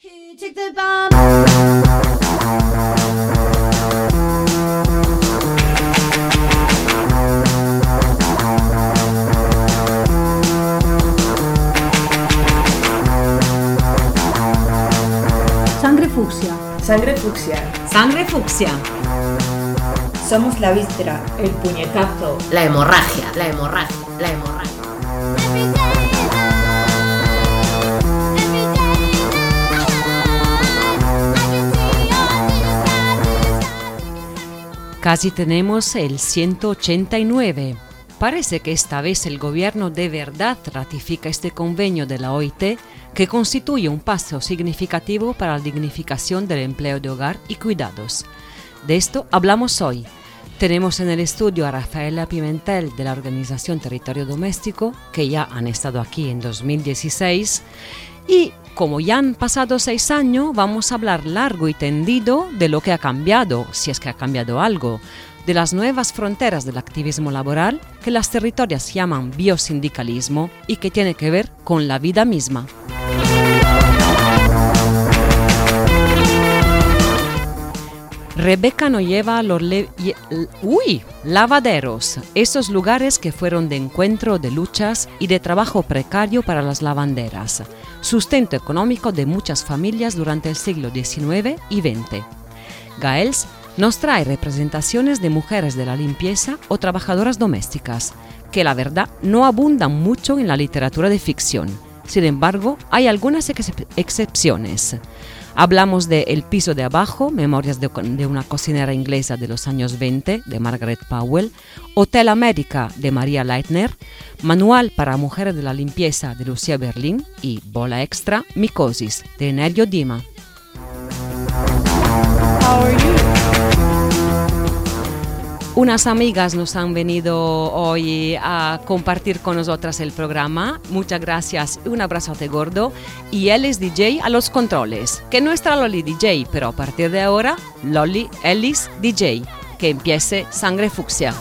Who took the bomb? Sangre fucsia. Sangre fucsia. Sangre fucsia. Somos la víscera, el puñetazo, la hemorragia, la hemorragia, la hemorragia. Casi tenemos el 189. Parece que esta vez el gobierno de verdad ratifica este convenio de la OIT que constituye un paso significativo para la dignificación del empleo de hogar y cuidados. De esto hablamos hoy. Tenemos en el estudio a Rafaela Pimentel de la organización Territorio Doméstico, que ya han estado aquí en 2016, y como ya han pasado 6 años, vamos a hablar largo y tendido de lo que ha cambiado, si es que ha cambiado algo, de las nuevas fronteras del activismo laboral que las territorias llaman biosindicalismo y que tiene que ver con la vida misma. Rebeca nos lleva a los lavaderos, esos lugares que fueron de encuentro de luchas y de trabajo precario para las lavanderas, sustento económico de muchas familias durante el siglo XIX y XX. Gaels nos trae representaciones de mujeres de la limpieza o trabajadoras domésticas, que la verdad no abundan mucho en la literatura de ficción. Sin embargo, hay algunas excepciones. Hablamos de El piso de abajo, memorias de una cocinera inglesa de los años 20, de Margaret Powell, Hotel América, de María Leitner, Manual para mujeres de la limpieza, de Lucía Berlín, y Bola extra, Micosis, de Nerio Dima. How are you? Unas amigas nos han venido hoy a compartir con nosotras el programa. Muchas gracias, un abrazote gordo. Y él es DJ a los controles, que no es Loli DJ, pero a partir de ahora, Loli Ellis DJ. Que empiece Sangre Fucsia.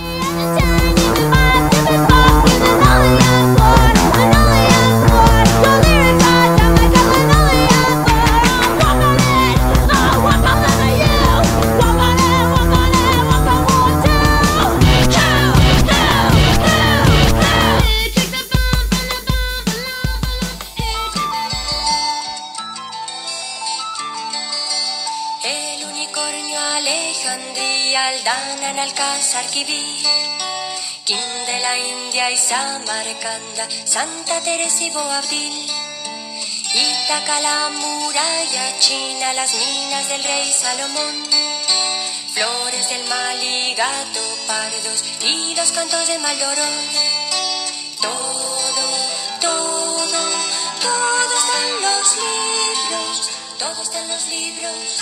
Kim de la India y Samarcanda, Santa Teresa y Boabdil, Ítaca, la muralla china, las minas del rey Salomón, flores del Mali, gato pardos y los cantos de Maldoror. Todo está en los libros, todo está en los libros.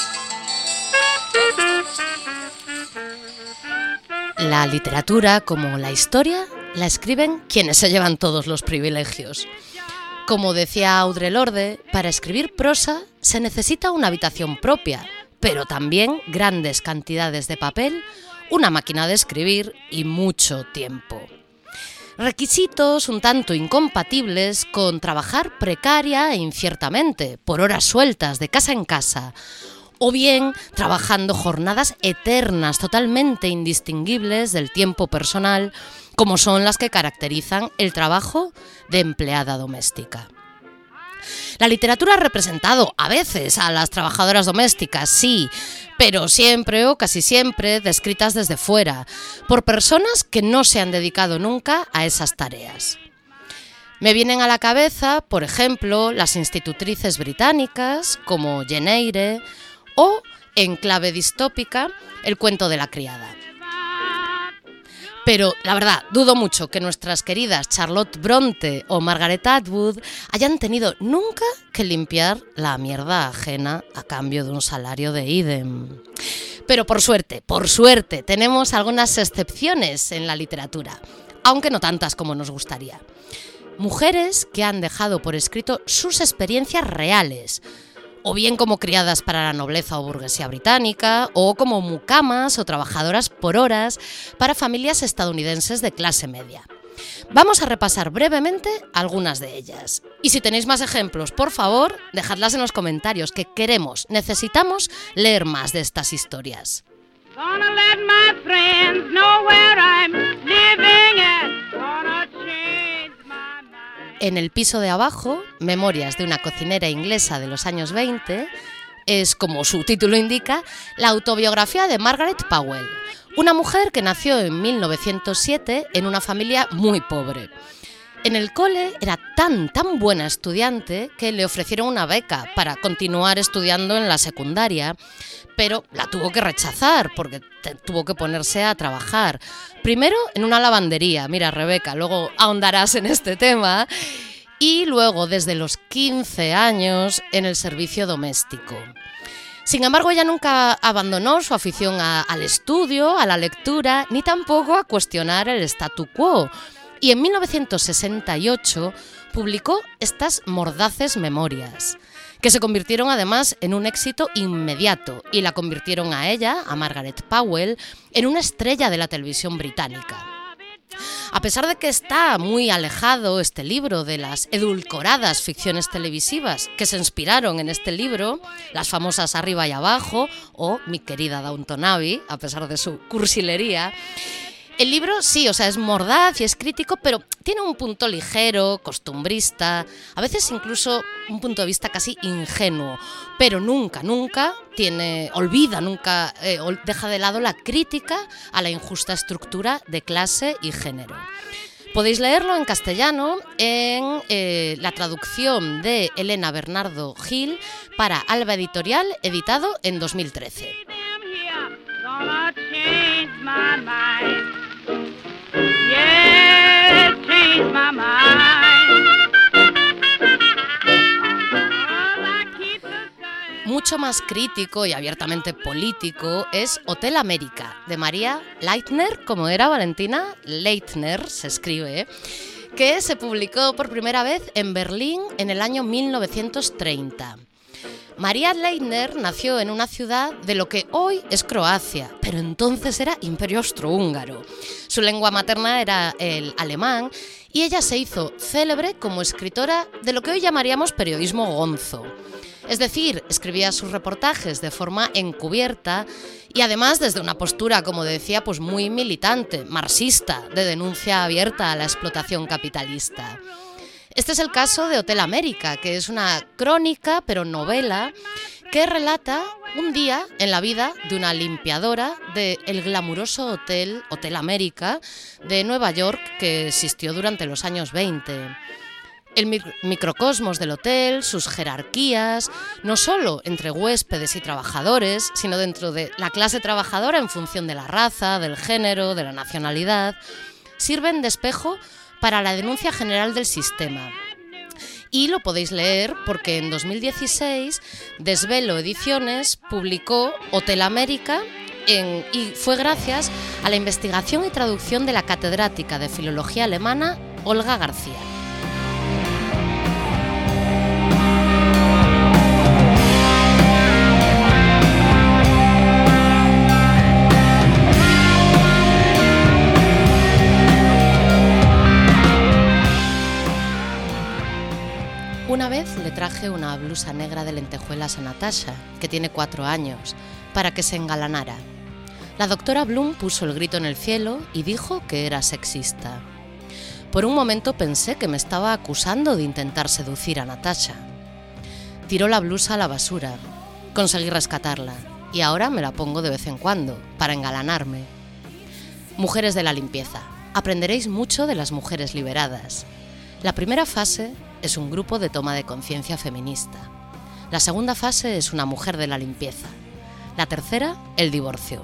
La literatura, como la historia, la escriben quienes se llevan todos los privilegios. Como decía Audre Lorde, para escribir prosa se necesita una habitación propia, pero también grandes cantidades de papel, una máquina de escribir y mucho tiempo. Requisitos un tanto incompatibles con trabajar precaria e inciertamente, por horas sueltas de casa en casa, o bien trabajando jornadas eternas totalmente indistinguibles del tiempo personal, como son las que caracterizan el trabajo de empleada doméstica. La literatura ha representado a veces a las trabajadoras domésticas, sí, pero siempre o casi siempre descritas desde fuera, por personas que no se han dedicado nunca a esas tareas. Me vienen a la cabeza, por ejemplo, las institutrices británicas como Jane Eyre, o, en clave distópica, El cuento de la criada. Pero, la verdad, dudo mucho que nuestras queridas Charlotte Bronte o Margaret Atwood hayan tenido nunca que limpiar la mierda ajena a cambio de un salario de idem. Pero por suerte, tenemos algunas excepciones en la literatura, aunque no tantas como nos gustaría. Mujeres que han dejado por escrito sus experiencias reales, o bien como criadas para la nobleza o burguesía británica, o como mucamas o trabajadoras por horas para familias estadounidenses de clase media. Vamos a repasar brevemente algunas de ellas. Y si tenéis más ejemplos, por favor, dejadlas en los comentarios, que necesitamos leer más de estas historias. En el piso de abajo, Memorias de una cocinera inglesa de los años 20, es, como su título indica, la autobiografía de Margaret Powell, una mujer que nació en 1907 en una familia muy pobre. En el cole era tan buena estudiante que le ofrecieron una beca para continuar estudiando en la secundaria, pero la tuvo que rechazar porque tuvo que ponerse a trabajar. Primero en una lavandería, mira Rebeca, luego ahondarás en este tema, y luego desde los 15 años en el servicio doméstico. Sin embargo, ella nunca abandonó su afición al estudio, a la lectura, ni tampoco a cuestionar el statu quo. Y en 1968 publicó estas mordaces memorias, que se convirtieron además en un éxito inmediato y la convirtieron a ella, a Margaret Powell, en una estrella de la televisión británica. A pesar de que está muy alejado este libro de las edulcoradas ficciones televisivas que se inspiraron en este libro, las famosas Arriba y Abajo o Mi querida Downton Abbey, a pesar de su cursilería, el libro sí, es mordaz y es crítico, pero tiene un punto ligero, costumbrista, a veces incluso un punto de vista casi ingenuo, pero nunca deja de lado la crítica a la injusta estructura de clase y género. Podéis leerlo en castellano en la traducción de Elena Bernardo Gil para Alba Editorial, editado en 2013. Mucho más crítico y abiertamente político es Hotel América, de María Leitner, como era Valentina, Leitner se escribe, que se publicó por primera vez en Berlín en el año 1930. María Leitner nació en una ciudad de lo que hoy es Croacia, pero entonces era Imperio Austrohúngaro. Su lengua materna era el alemán y ella se hizo célebre como escritora de lo que hoy llamaríamos periodismo gonzo. Es decir, escribía sus reportajes de forma encubierta y además desde una postura, como decía, pues muy militante, marxista, de denuncia abierta a la explotación capitalista. Este es el caso de Hotel América, que es una crónica, pero novela, que relata un día en la vida de una limpiadora del glamuroso Hotel América de Nueva York, que existió durante los años 20. El microcosmos del hotel, sus jerarquías, no solo entre huéspedes y trabajadores, sino dentro de la clase trabajadora en función de la raza, del género, de la nacionalidad, sirven de espejo para la denuncia general del sistema. Y lo podéis leer porque en 2016 Desvelo Ediciones publicó Hotel América y fue gracias a la investigación y traducción de la catedrática de filología alemana Olga García. Una vez le traje una blusa negra de lentejuelas a Natasha, que tiene 4 años, para que se engalanara. La doctora Bloom puso el grito en el cielo y dijo que era sexista. Por un momento pensé que me estaba acusando de intentar seducir a Natasha. Tiró la blusa a la basura. Conseguí rescatarla y ahora me la pongo de vez en cuando, para engalanarme. Mujeres de la limpieza. Aprenderéis mucho de las mujeres liberadas. La primera fase es un grupo de toma de conciencia feminista. La segunda fase es una mujer de la limpieza. La tercera, el divorcio.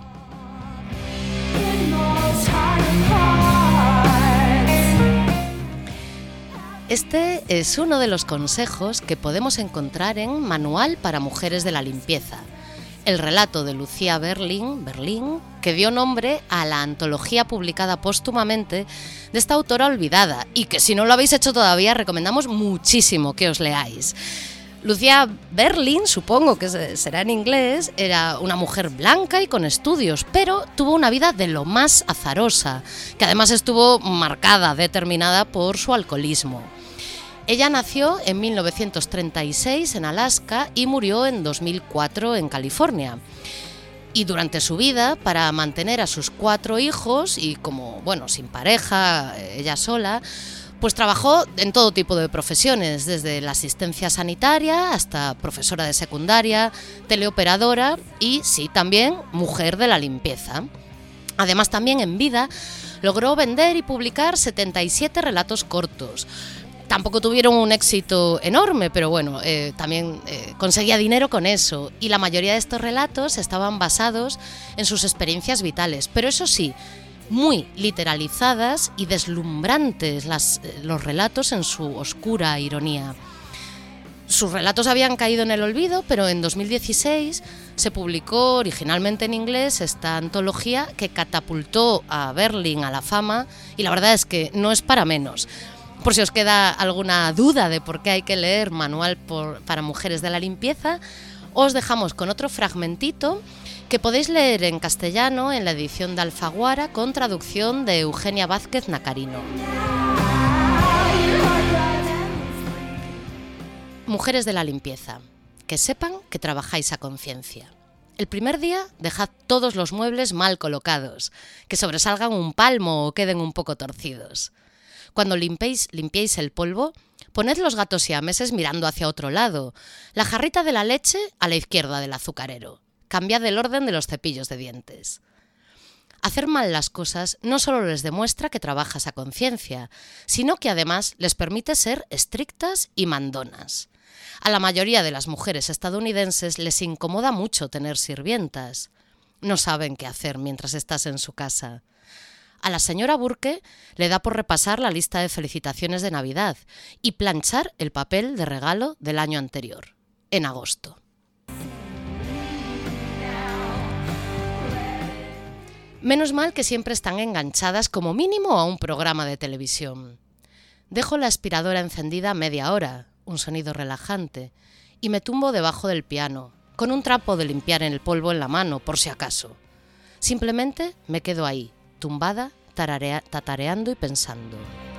Este es uno de los consejos que podemos encontrar en Manual para Mujeres de la Limpieza, el relato de Lucía Berlín, que dio nombre a la antología publicada póstumamente de esta autora olvidada y que si no lo habéis hecho todavía recomendamos muchísimo que os leáis. Lucía Berlin, supongo que será en inglés, era una mujer blanca y con estudios, pero tuvo una vida de lo más azarosa, que además estuvo marcada, determinada por su alcoholismo. Ella nació en 1936 en Alaska y murió en 2004 en California. Y durante su vida, para mantener a sus 4 hijos y como, sin pareja, ella sola, pues trabajó en todo tipo de profesiones, desde la asistencia sanitaria hasta profesora de secundaria, teleoperadora y, sí, también mujer de la limpieza. Además, también en vida logró vender y publicar 77 relatos cortos. Tampoco tuvieron un éxito enorme, pero también conseguía dinero con eso. Y la mayoría de estos relatos estaban basados en sus experiencias vitales, pero eso sí, muy literalizadas y deslumbrantes los relatos en su oscura ironía. Sus relatos habían caído en el olvido, pero en 2016 se publicó originalmente en inglés esta antología que catapultó a Berlin a la fama, y la verdad es que no es para menos. Por si os queda alguna duda de por qué hay que leer Manual para mujeres de la limpieza, os dejamos con otro fragmentito que podéis leer en castellano en la edición de Alfaguara con traducción de Eugenia Vázquez Nacarino. Mujeres de la limpieza, que sepan que trabajáis a conciencia. El primer día dejad todos los muebles mal colocados, que sobresalgan un palmo o queden un poco torcidos. Cuando limpiéis el polvo, poned los gatos siameses mirando hacia otro lado, la jarrita de la leche a la izquierda del azucarero. Cambiad el orden de los cepillos de dientes. Hacer mal las cosas no solo les demuestra que trabajas a conciencia, sino que además les permite ser estrictas y mandonas. A la mayoría de las mujeres estadounidenses les incomoda mucho tener sirvientas. No saben qué hacer mientras estás en su casa. A la señora Burke le da por repasar la lista de felicitaciones de Navidad y planchar el papel de regalo del año anterior, en agosto. Menos mal que siempre están enganchadas como mínimo a un programa de televisión. Dejo la aspiradora encendida media hora, un sonido relajante, y me tumbo debajo del piano, con un trapo de limpiar en el polvo en la mano, por si acaso. Simplemente me quedo ahí, tumbada, tatareando y pensando.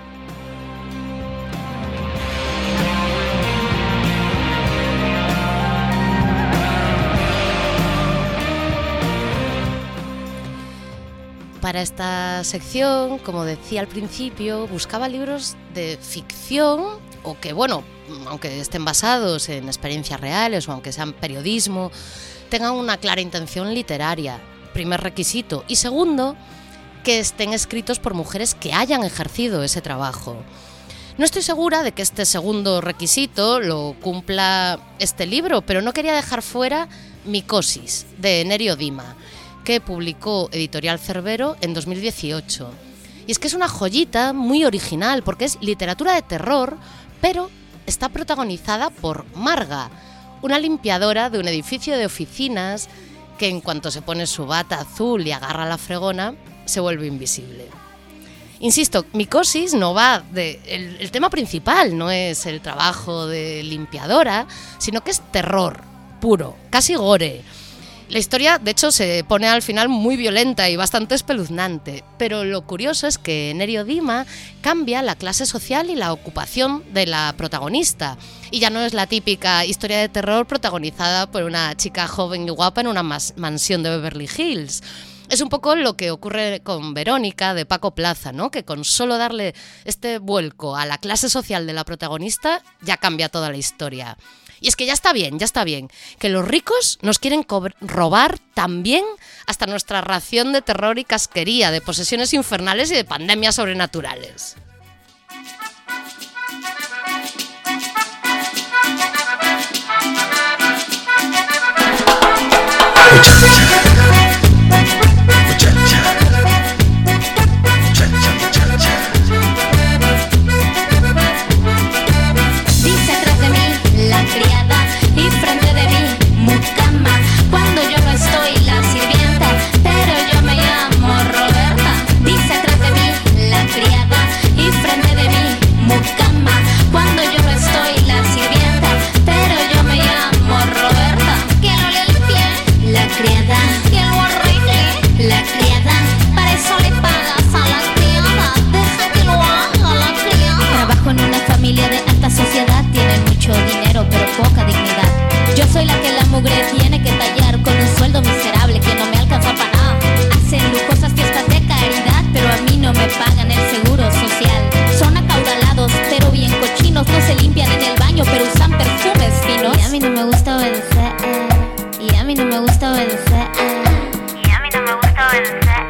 Para esta sección, como decía al principio, buscaba libros de ficción o que, aunque estén basados en experiencias reales o aunque sean periodismo, tengan una clara intención literaria, primer requisito. Y segundo, que estén escritos por mujeres que hayan ejercido ese trabajo. No estoy segura de que este segundo requisito lo cumpla este libro, pero no quería dejar fuera Micosis, de Nerio Dima, que publicó Editorial Cerbero en 2018. Y es que es una joyita muy original, porque es literatura de terror, pero está protagonizada por Marga, una limpiadora de un edificio de oficinas que en cuanto se pone su bata azul y agarra la fregona, se vuelve invisible. Insisto, Micosis no va el tema principal no es el trabajo de limpiadora, sino que es terror puro, casi gore. La historia, de hecho, se pone al final muy violenta y bastante espeluznante, pero lo curioso es que Nerio Dima cambia la clase social y la ocupación de la protagonista, y ya no es la típica historia de terror protagonizada por una chica joven y guapa en una mansión de Beverly Hills. Es un poco lo que ocurre con Verónica de Paco Plaza, ¿no? Que con solo darle este vuelco a la clase social de la protagonista ya cambia toda la historia. Y es que ya está bien, que los ricos nos quieren robar también hasta nuestra ración de terror y casquería, de posesiones infernales y de pandemias sobrenaturales. Dice tras de mí la criada y frente de mí mucama. Cuando yo no estoy la sirvienta, pero yo me llamo Roberta. Dice tras de mí la criada y frente de mí soy la que la mugre tiene que tallar con un sueldo miserable que no me alcanza para nada. Hacen lujosas fiestas de caridad, pero a mí no me pagan el seguro social. Son acaudalados, pero bien cochinos. No se limpian en el baño, pero usan perfumes finos. Y a mí no me gusta obedecer. Y a mí no me gusta obedecer. Y a mí no me gusta obedecer.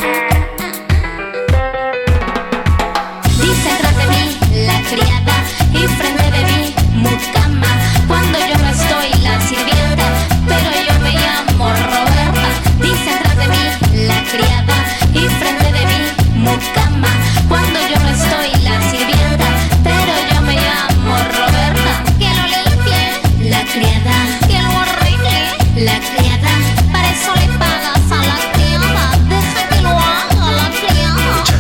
Dicen tras de mí la criada y frente de mí mucama. Cuando yo no estoy la sirvienta, pero yo me llamo Roberta. Dicen tras de mí la criada y frente de mí mucama. Cuando yo no estoy la sirvienta, pero yo me llamo Roberta. Que lo limpie la criada, que lo arregle la criada. Para eso le pagas a la criada. Deja que lo haga la criada.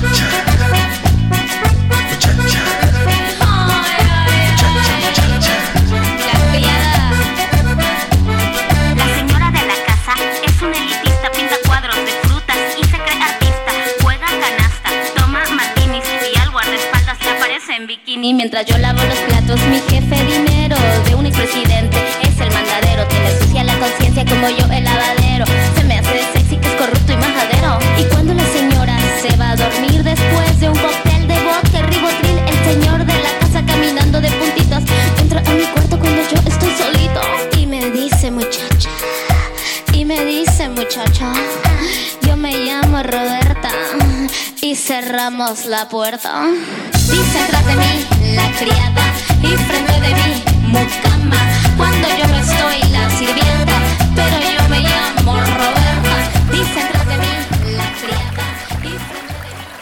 La señora de la casa es una elitista, pinta cuadros de frutas y se cree artista. Juega canasta, toma martinis y al guardaespaldas le aparece en bikini. Mientras yo lavo los platos, mi jefe dinero de un expresidente es el mandadero. Tiene sucia la conciencia como yo el lavadero. Se me hace sexy que es corrupto y majadero. Y cuando la señora se va a dormir después de un cóctel de vodka y ribotril, el señor de la casa caminando de puntitas entra a mi cuarto cuando yo estoy solito y me dice muchacha, yo me llamo Roberta, y cerramos la puerta. Dice tras de mí la criada y frente de mí mucama. Cuando yo no estoy la sirvienta, pero yo me llamo Roberta. Dice tras de mí la criada y frente de mí.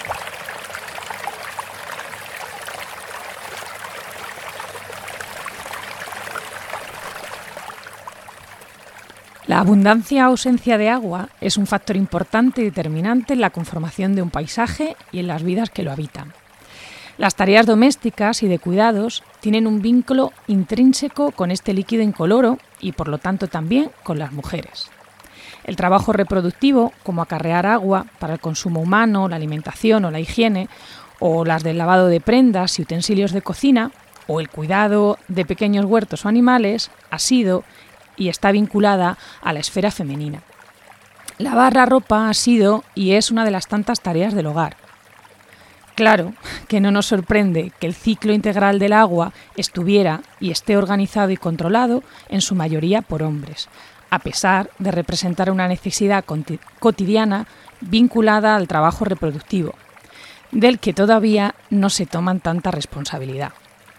La abundancia o ausencia de agua es un factor importante y determinante en la conformación de un paisaje y en las vidas que lo habitan. Las tareas domésticas y de cuidados tienen un vínculo intrínseco con este líquido incoloro y por lo tanto también con las mujeres. El trabajo reproductivo, como acarrear agua para el consumo humano, la alimentación o la higiene, o las del lavado de prendas y utensilios de cocina, o el cuidado de pequeños huertos o animales, ha sido y está vinculada a la esfera femenina. Lavar la ropa ha sido y es una de las tantas tareas del hogar. Claro que no nos sorprende que el ciclo integral del agua estuviera y esté organizado y controlado en su mayoría por hombres, a pesar de representar una necesidad cotidiana vinculada al trabajo reproductivo, del que todavía no se toman tanta responsabilidad.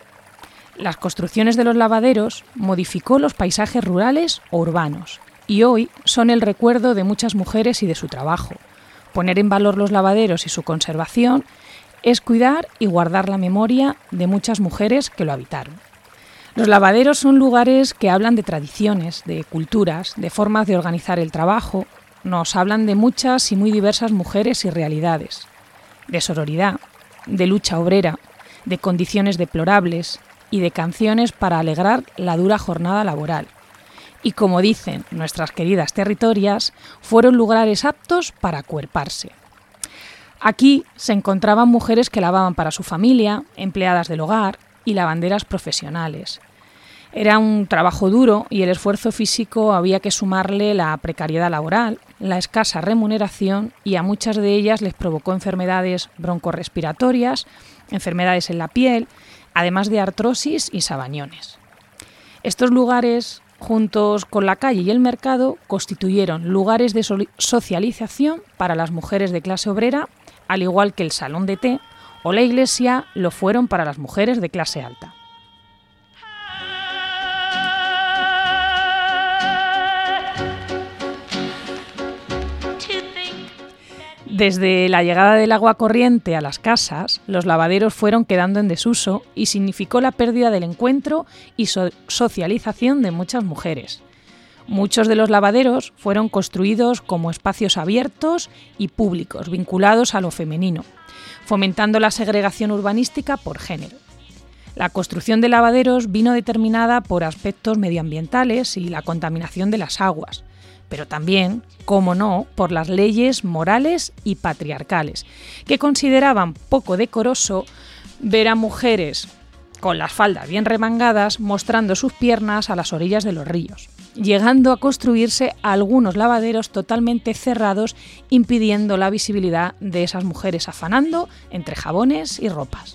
Las construcciones de los lavaderos modificó los paisajes rurales o urbanos y hoy son el recuerdo de muchas mujeres y de su trabajo. Poner en valor los lavaderos y su conservación es cuidar y guardar la memoria de muchas mujeres que lo habitaron. Los lavaderos son lugares que hablan de tradiciones, de culturas, de formas de organizar el trabajo, nos hablan de muchas y muy diversas mujeres y realidades, de sororidad, de lucha obrera, de condiciones deplorables y de canciones para alegrar la dura jornada laboral. Y como dicen nuestras queridas territorias, fueron lugares aptos para acuerparse. Aquí se encontraban mujeres que lavaban para su familia, empleadas del hogar y lavanderas profesionales. Era un trabajo duro y el esfuerzo físico había que sumarle la precariedad laboral, la escasa remuneración y a muchas de ellas les provocó enfermedades broncorrespiratorias, enfermedades en la piel, además de artrosis y sabañones. Estos lugares, juntos con la calle y el mercado, constituyeron lugares de socialización para las mujeres de clase obrera, al igual que el salón de té o la iglesia lo fueron para las mujeres de clase alta. Desde la llegada del agua corriente a las casas, los lavaderos fueron quedando en desuso y significó la pérdida del encuentro y socialización de muchas mujeres. Muchos de los lavaderos fueron construidos como espacios abiertos y públicos, vinculados a lo femenino, fomentando la segregación urbanística por género. La construcción de lavaderos vino determinada por aspectos medioambientales y la contaminación de las aguas, pero también, cómo no, por las leyes morales y patriarcales, que consideraban poco decoroso ver a mujeres con las faldas bien remangadas mostrando sus piernas a las orillas de los ríos. llegando a construirse algunos lavaderos totalmente cerrados, impidiendo la visibilidad de esas mujeres afanando entre jabones y ropas.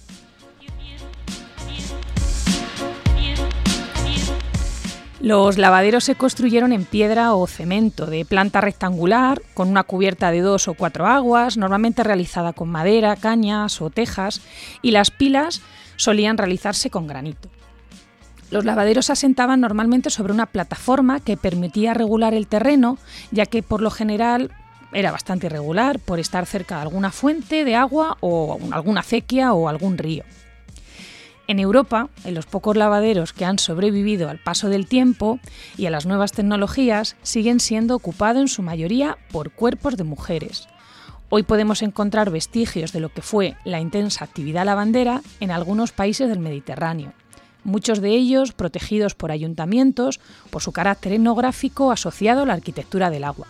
Los lavaderos se construyeron en piedra o cemento, de planta rectangular, con una cubierta de 2 o 4 aguas, normalmente realizada con madera, cañas o tejas, y las pilas solían realizarse con granito. Los lavaderos se asentaban normalmente sobre una plataforma que permitía regular el terreno, ya que por lo general era bastante irregular por estar cerca de alguna fuente de agua o alguna acequia o algún río. En Europa, en los pocos lavaderos que han sobrevivido al paso del tiempo y a las nuevas tecnologías, siguen siendo ocupados en su mayoría por cuerpos de mujeres. Hoy podemos encontrar vestigios de lo que fue la intensa actividad lavandera en algunos países del Mediterráneo, muchos de ellos protegidos por ayuntamientos por su carácter etnográfico asociado a la arquitectura del agua.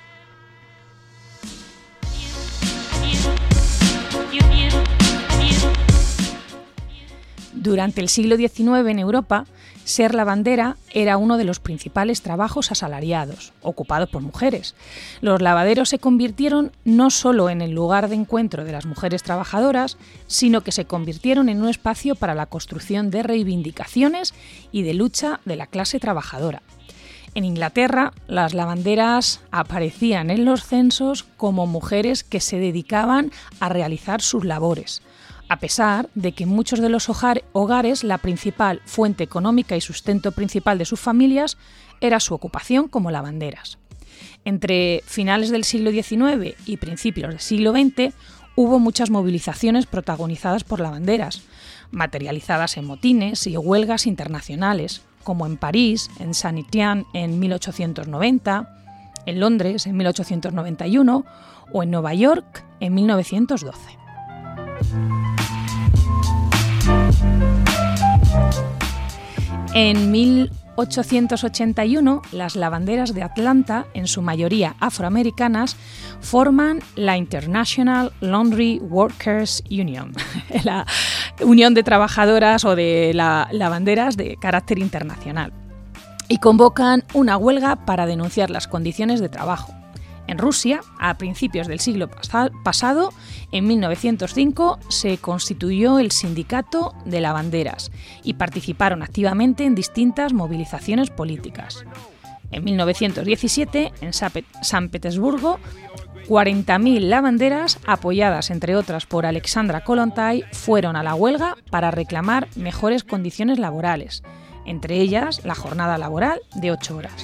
Durante el siglo XIX en Europa, ser lavandera era uno de los principales trabajos asalariados, ocupados por mujeres. Los lavaderos se convirtieron no solo en el lugar de encuentro de las mujeres trabajadoras, sino que se convirtieron en un espacio para la construcción de reivindicaciones y de lucha de la clase trabajadora. En Inglaterra, las lavanderas aparecían en los censos como mujeres que se dedicaban a realizar sus labores, a pesar de que en muchos de los hogares la principal fuente económica y sustento principal de sus familias era su ocupación como lavanderas. Entre finales del siglo XIX y principios del siglo XX hubo muchas movilizaciones protagonizadas por lavanderas, materializadas en motines y huelgas internacionales, como en París, en Saint-Étienne en 1890, en Londres en 1891 o en Nueva York en 1912. En 1881, las lavanderas de Atlanta, en su mayoría afroamericanas, forman la International Laundry Workers Union, la unión de trabajadoras o de lavanderas de carácter internacional, y convocan una huelga para denunciar las condiciones de trabajo. En Rusia, a principios del siglo pasado, en 1905, se constituyó el Sindicato de Lavanderas y participaron activamente en distintas movilizaciones políticas. En 1917, en San Petersburgo, 40.000 lavanderas, apoyadas entre otras por Alexandra Kollontai, fueron a la huelga para reclamar mejores condiciones laborales, entre ellas la jornada laboral de 8 horas.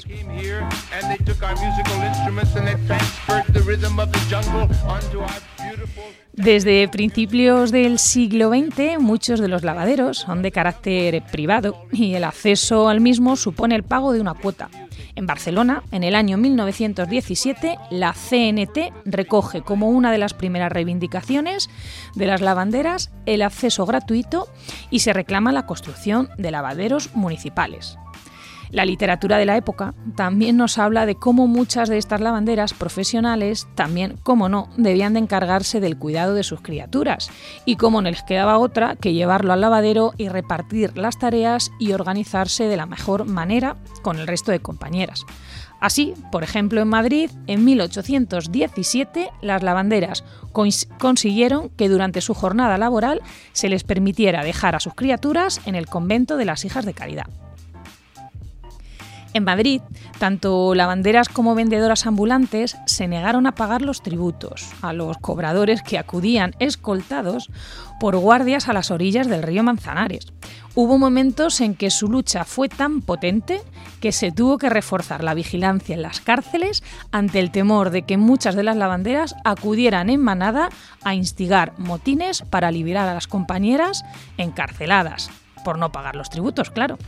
Desde principios del siglo XX, muchos de los lavaderos son de carácter privado y el acceso al mismo supone el pago de una cuota. En Barcelona, en el año 1917, la CNT recoge como una de las primeras reivindicaciones de las lavanderas el acceso gratuito y se reclama la construcción de lavaderos municipales. La literatura de la época también nos habla de cómo muchas de estas lavanderas profesionales también, cómo no, debían de encargarse del cuidado de sus criaturas y cómo no les quedaba otra que llevarlo al lavadero y repartir las tareas y organizarse de la mejor manera con el resto de compañeras. Así, por ejemplo, en Madrid, en 1817, las lavanderas consiguieron que durante su jornada laboral se les permitiera dejar a sus criaturas en el convento de las Hijas de Caridad. En Madrid, tanto lavanderas como vendedoras ambulantes se negaron a pagar los tributos a los cobradores que acudían escoltados por guardias a las orillas del río Manzanares. Hubo momentos en que su lucha fue tan potente que se tuvo que reforzar la vigilancia en las cárceles ante el temor de que muchas de las lavanderas acudieran en manada a instigar motines para liberar a las compañeras encarceladas, por no pagar los tributos, claro.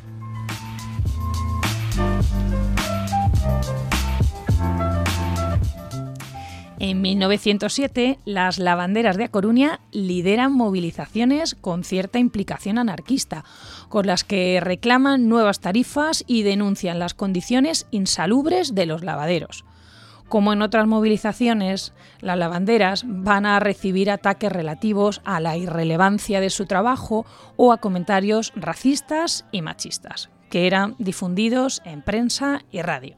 En 1907, las lavanderas de A Coruña lideran movilizaciones con cierta implicación anarquista, con las que reclaman nuevas tarifas y denuncian las condiciones insalubres de los lavaderos. Como en otras movilizaciones, las lavanderas van a recibir ataques relativos a la irrelevancia de su trabajo o a comentarios racistas y machistas. que eran difundidos en prensa y radio.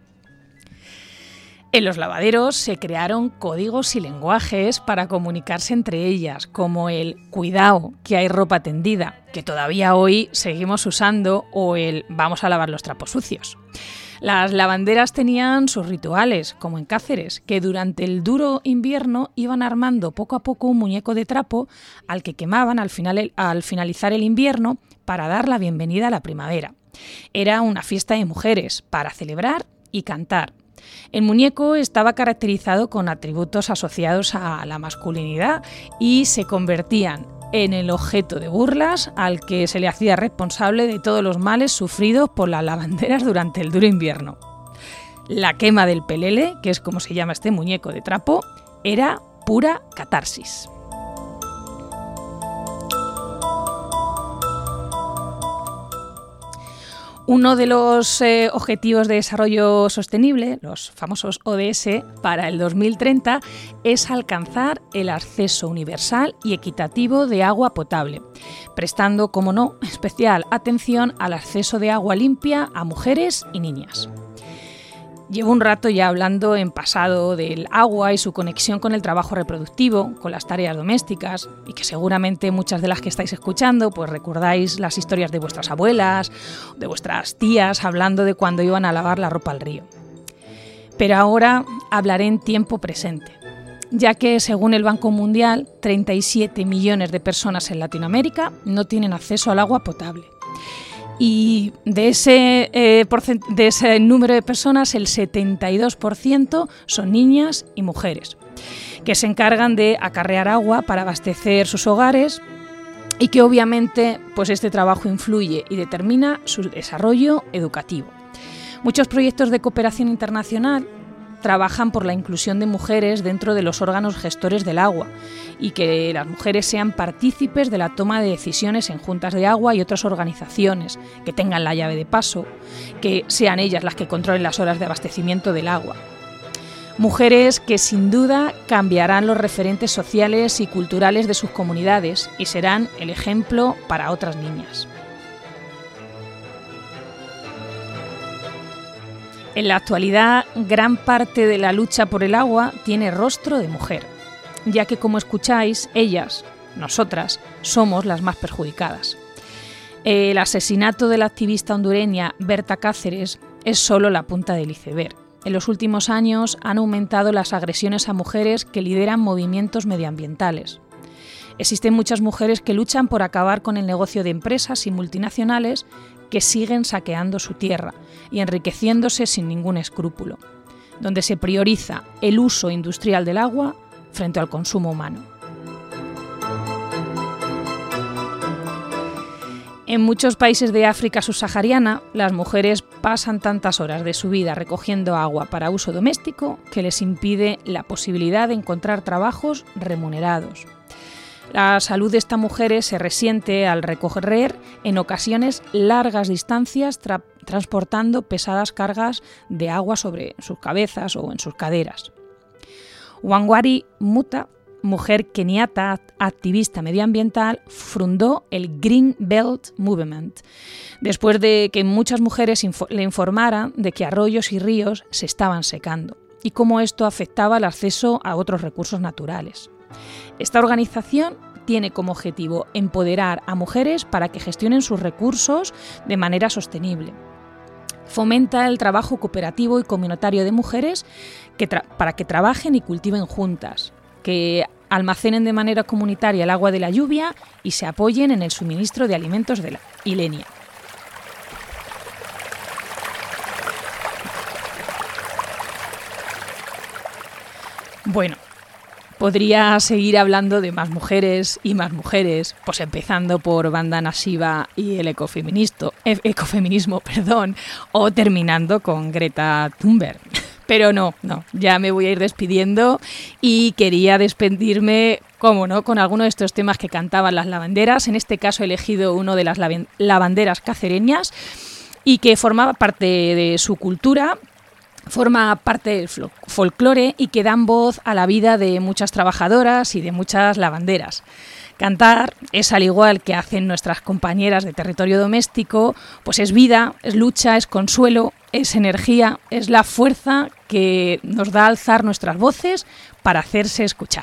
En los lavaderos se crearon códigos y lenguajes para comunicarse entre ellas, como el "cuidado, que hay ropa tendida", que todavía hoy seguimos usando, o el "vamos a lavar los trapos sucios". Las lavanderas tenían sus rituales, como en Cáceres, que durante el duro invierno iban armando poco a poco un muñeco de trapo al que quemaban al finalizar el invierno para dar la bienvenida a la primavera. Era una fiesta de mujeres para celebrar y cantar. El muñeco estaba caracterizado con atributos asociados a la masculinidad y se convertían en el objeto de burlas al que se le hacía responsable de todos los males sufridos por las lavanderas durante el duro invierno. La quema del pelele, que es como se llama este muñeco de trapo, era pura catarsis. Uno de los Objetivos de Desarrollo Sostenible, los famosos ODS, para el 2030 es alcanzar el acceso universal y equitativo de agua potable, prestando, como no, especial atención al acceso de agua limpia a mujeres y niñas. Llevo un rato ya hablando en pasado del agua y su conexión con el trabajo reproductivo, con las tareas domésticas, y que seguramente muchas de las que estáis escuchando pues recordáis las historias de vuestras abuelas, de vuestras tías, hablando de cuando iban a lavar la ropa al río. Pero ahora hablaré en tiempo presente, ya que según el Banco Mundial, 37 millones de personas en Latinoamérica no tienen acceso al agua potable. Y de ese número de personas, el 72% son niñas y mujeres, que se encargan de acarrear agua para abastecer sus hogares y que obviamente pues este trabajo influye y determina su desarrollo educativo. Muchos proyectos de cooperación internacional trabajan por la inclusión de mujeres dentro de los órganos gestores del agua y que las mujeres sean partícipes de la toma de decisiones en juntas de agua y otras organizaciones, que tengan la llave de paso, que sean ellas las que controlen las horas de abastecimiento del agua. Mujeres que sin duda cambiarán los referentes sociales y culturales de sus comunidades y serán el ejemplo para otras niñas. En la actualidad, gran parte de la lucha por el agua tiene rostro de mujer, ya que, como escucháis, ellas, nosotras, somos las más perjudicadas. El asesinato de la activista hondureña Berta Cáceres es solo la punta del iceberg. En los últimos años han aumentado las agresiones a mujeres que lideran movimientos medioambientales. Existen muchas mujeres que luchan por acabar con el negocio de empresas y multinacionales que siguen saqueando su tierra y enriqueciéndose sin ningún escrúpulo, donde se prioriza el uso industrial del agua frente al consumo humano. En muchos países de África subsahariana, las mujeres pasan tantas horas de su vida recogiendo agua para uso doméstico que les impide la posibilidad de encontrar trabajos remunerados. La salud de estas mujeres se resiente al recorrer en ocasiones largas distancias transportando pesadas cargas de agua sobre sus cabezas o en sus caderas. Wangari Muta, mujer keniata activista medioambiental, fundó el Green Belt Movement, después de que muchas mujeres le informaran de que arroyos y ríos se estaban secando y cómo esto afectaba el acceso a otros recursos naturales. Esta organización tiene como objetivo empoderar a mujeres para que gestionen sus recursos de manera sostenible. Fomenta el trabajo cooperativo y comunitario de mujeres para que trabajen y cultiven juntas, que almacenen de manera comunitaria el agua de la lluvia y se apoyen en el suministro de alimentos y leña. Bueno, podría seguir hablando de más mujeres, pues empezando por Vandana Shiva y el ecofeminismo, o terminando con Greta Thunberg. Pero no, ya me voy a ir despidiendo y quería despedirme, como no, con alguno de estos temas que cantaban las lavanderas. En este caso he elegido uno de las lavanderas cacereñas y que formaba parte de su cultura forma parte del folclore y que dan voz a la vida de muchas trabajadoras y de muchas lavanderas. Cantar es, al igual que hacen nuestras compañeras de territorio doméstico, pues es vida, es lucha, es consuelo, es energía, es la fuerza que nos da alzar nuestras voces para hacerse escuchar.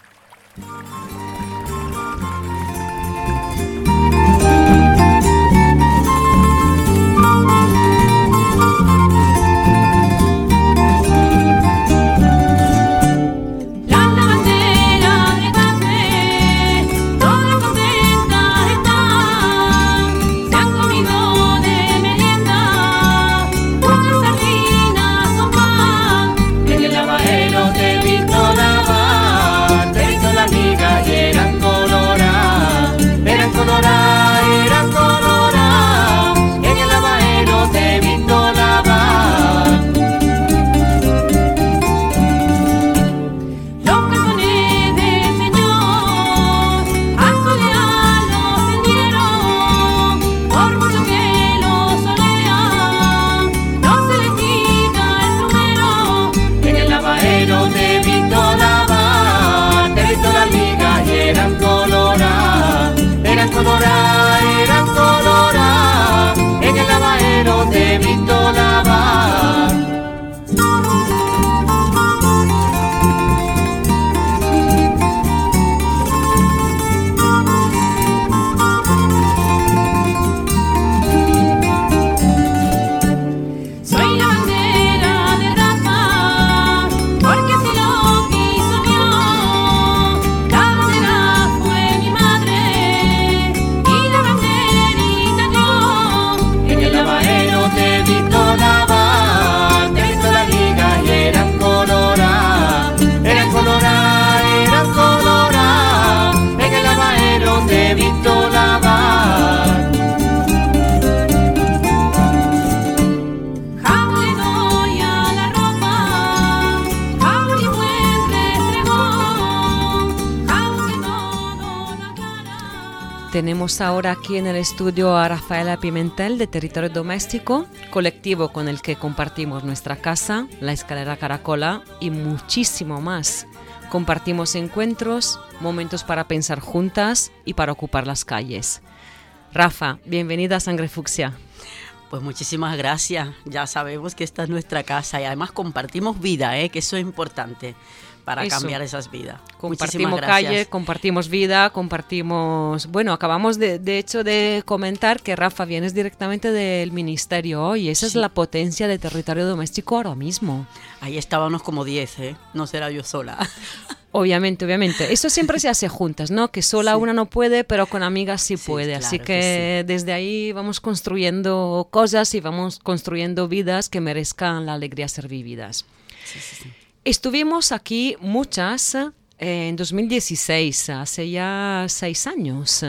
Tenemos ahora aquí en el estudio a Rafaela Pimentel de Territorio Doméstico, colectivo con el que compartimos nuestra casa, la Escalera Caracola y muchísimo más. Compartimos encuentros, momentos para pensar juntas y para ocupar las calles. Rafa, bienvenida a Sangre Fucsia. Pues muchísimas gracias, ya sabemos que esta es nuestra casa y además compartimos vida, que eso es importante para cambiar esas vidas. Compartimos calle, compartimos vida, compartimos... Bueno, acabamos de hecho de comentar que Rafa vienes directamente del ministerio hoy, esa es la potencia de Territorio Doméstico ahora mismo. Ahí estábamos como 10, no será yo sola. Obviamente. Eso siempre se hace juntas, ¿no? Que sola una no puede, pero con amigas sí puede. Claro, así que desde ahí vamos construyendo cosas y vamos construyendo vidas que merezcan la alegría de ser vividas. Sí. Estuvimos aquí muchas en 2016, hace ya 6 años.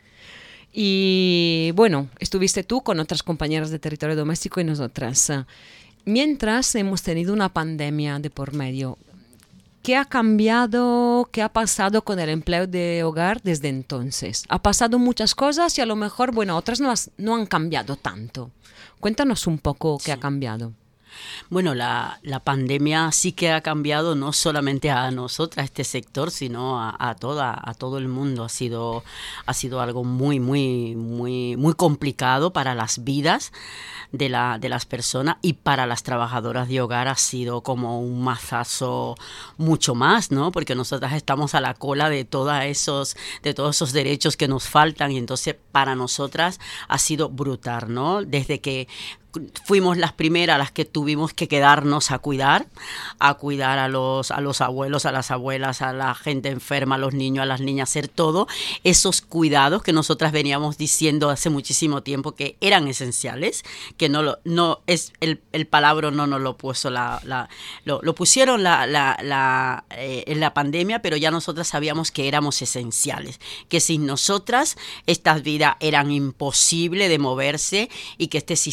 Y bueno, estuviste tú con otras compañeras de Territorio Doméstico y nosotras. Mientras hemos tenido una pandemia de por medio. ¿Qué ha cambiado, qué ha pasado con el empleo de hogar desde entonces? Ha pasado muchas cosas y a lo mejor, bueno, otras no han cambiado tanto. Cuéntanos un poco qué ha cambiado. Bueno, la pandemia sí que ha cambiado no solamente a nosotras, este sector, sino a todo el mundo. Ha sido algo muy complicado para las vidas de las personas y para las trabajadoras de hogar ha sido como un mazazo mucho más, ¿no? Porque nosotras estamos a la cola de todos esos derechos que nos faltan y entonces para nosotras ha sido brutal, ¿no? Desde que fuimos las primeras las que tuvimos que quedarnos a cuidar a los abuelos, a las abuelas, a la gente enferma, a los niños, a las niñas, hacer todo esos cuidados que nosotras veníamos diciendo hace muchísimo tiempo que eran esenciales, que no es el palabra no nos lo puso lo pusieron en la pandemia, pero ya nosotras sabíamos que éramos esenciales, que sin nosotras estas vidas eran imposibles de moverse y que este sistema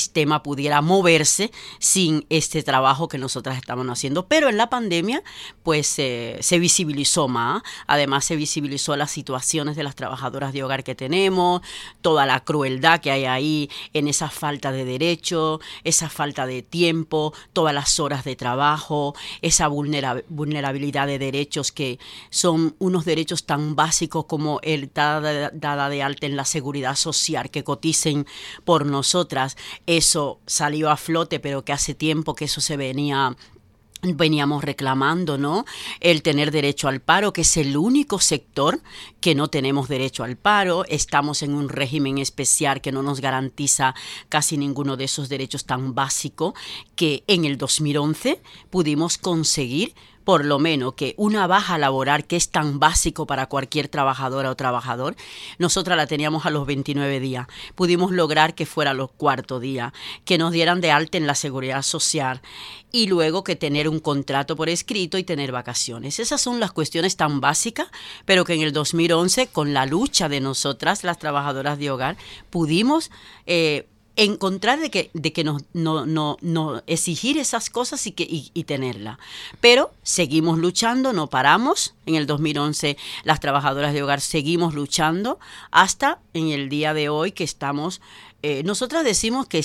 pudiera moverse sin este trabajo que nosotras estamos haciendo. Pero en la pandemia, pues se visibilizó más. Además, se visibilizó las situaciones de las trabajadoras de hogar que tenemos, toda la crueldad que hay ahí en esa falta de derechos, esa falta de tiempo, todas las horas de trabajo, esa vulnerabilidad de derechos que son unos derechos tan básicos como el dada de alta en la seguridad social, que coticen por nosotras. Eso salió a flote, pero que hace tiempo que eso veníamos reclamando, ¿no? El tener derecho al paro, que es el único sector que no tenemos derecho al paro. Estamos en un régimen especial que no nos garantiza casi ninguno de esos derechos tan básicos, que en el 2011 pudimos conseguir por lo menos que una baja laboral, que es tan básico para cualquier trabajadora o trabajador, nosotras la teníamos a los 29 días. Pudimos lograr que fuera a los 4 días, que nos dieran de alta en la seguridad social y luego que tener un contrato por escrito y tener vacaciones. Esas son las cuestiones tan básicas, pero que en el 2011, con la lucha de nosotras, las trabajadoras de hogar, pudimos encontrar de que no exigir esas cosas y tenerla. Pero seguimos luchando, no paramos. En el 2011 las trabajadoras de hogar seguimos luchando hasta en el día de hoy que estamos, nosotras decimos que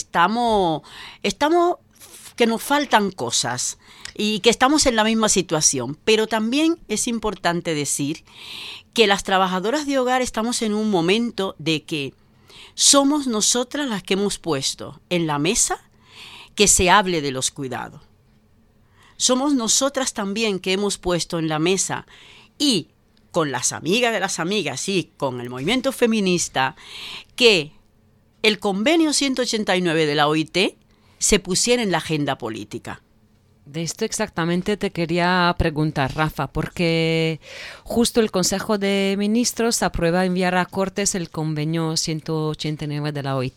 que nos faltan cosas y que estamos en la misma situación. Pero también es importante decir que las trabajadoras de hogar estamos en un momento de que somos nosotras las que hemos puesto en la mesa que se hable de los cuidados. Somos nosotras también que hemos puesto en la mesa, y con las amigas de las amigas y con el movimiento feminista, que el convenio 189 de la OIT se pusiera en la agenda política. De esto exactamente te quería preguntar, Rafa, porque justo el Consejo de Ministros aprueba enviar a Cortes el convenio 189 de la OIT,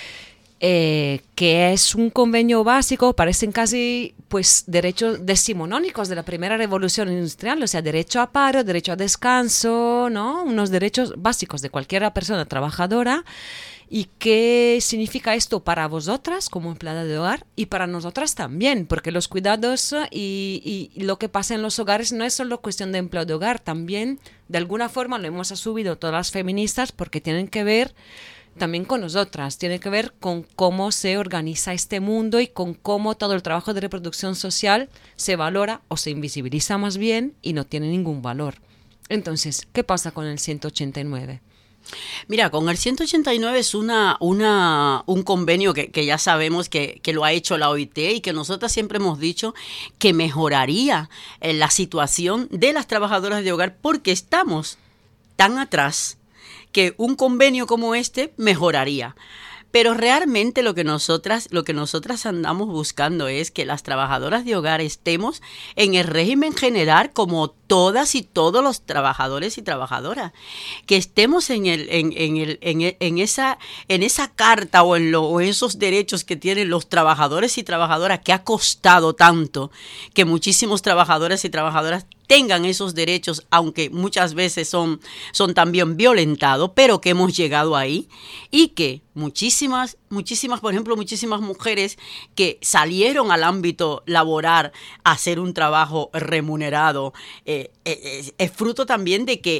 que es un convenio básico, parecen casi pues derechos decimonónicos de la primera revolución industrial, o sea, derecho a paro, derecho a descanso, ¿no? Unos derechos básicos de cualquier persona trabajadora. ¿Y qué significa esto para vosotras como empleada de hogar y para nosotras también? Porque los cuidados y lo que pasa en los hogares no es solo cuestión de empleo de hogar, también de alguna forma lo hemos asumido todas las feministas porque tienen que ver también con nosotras, tiene que ver con cómo se organiza este mundo y con cómo todo el trabajo de reproducción social se valora o se invisibiliza más bien y no tiene ningún valor. Entonces, ¿qué pasa con el 189? Mira, con el 189 es un convenio que ya sabemos que lo ha hecho la OIT y que nosotras siempre hemos dicho que mejoraría la situación de las trabajadoras de hogar porque estamos tan atrás que un convenio como este mejoraría. Pero realmente lo que nosotras andamos buscando es que las trabajadoras de hogar estemos en el régimen general como todas y todos los trabajadores y trabajadoras, que estemos en esa carta o en esos derechos que tienen los trabajadores y trabajadoras, que ha costado tanto que muchísimos trabajadores y trabajadoras tengan esos derechos, aunque muchas veces son también violentados, pero que hemos llegado ahí y que muchísimas, por ejemplo, muchísimas mujeres que salieron al ámbito laboral a hacer un trabajo remunerado, es fruto también de que